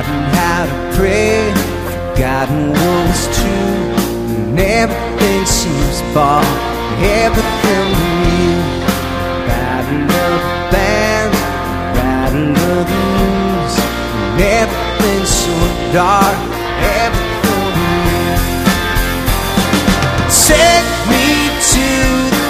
forgotten how to pray, forgotten what was true, and everything seems far, everything new. Battle of the band, battle of the news, and everything's so dark, everything new. Take me to